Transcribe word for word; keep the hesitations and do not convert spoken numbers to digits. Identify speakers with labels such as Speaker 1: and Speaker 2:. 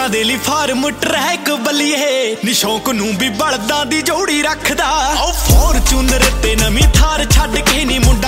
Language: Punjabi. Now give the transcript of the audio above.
Speaker 1: ਦੇ ਲਈ ਫਾਰਮ ਟਰੈਕ ਬੱਲੀਏ ਨੀ ਸ਼ੌਕ ਨੂੰ ਵੀ ਬਲਦਾਂ ਦੀ ਜੋੜੀ ਰੱਖਦਾ। ਉਹ ਫੋਰਚੂਨਰ ਤੇ ਨਵੀਂ ਥਾਰ ਛੱਡ ਕੇ ਨੀ ਮੁੰਡਾ